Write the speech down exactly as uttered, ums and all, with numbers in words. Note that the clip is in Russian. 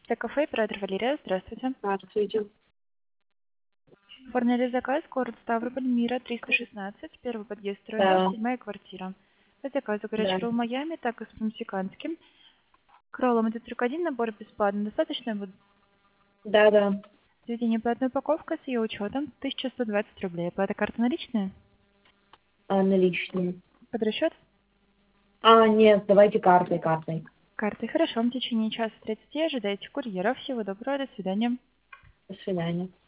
Кафе, оператор Валерия, здравствуйте. Здравствуйте. Оформили заказ, город Ставрополь, Мира, триста шестнадцать, первый подъезд, второй этаж, Да, седьмая квартира. По заказу горячий да, ролл Майами, так и с мексиканским. К роллам идет сорок один набор бесплатно. Достаточно будет да, да. заведение платная упаковка с ее учетом тысяча сто двадцать рублей. Оплата карта наличная? А, наличные. Под расчет? А, нет, давайте картой, картой. Картой. Хорошо, в течение часа тридцати ожидайте курьера. Всего доброго, до свидания. До свидания.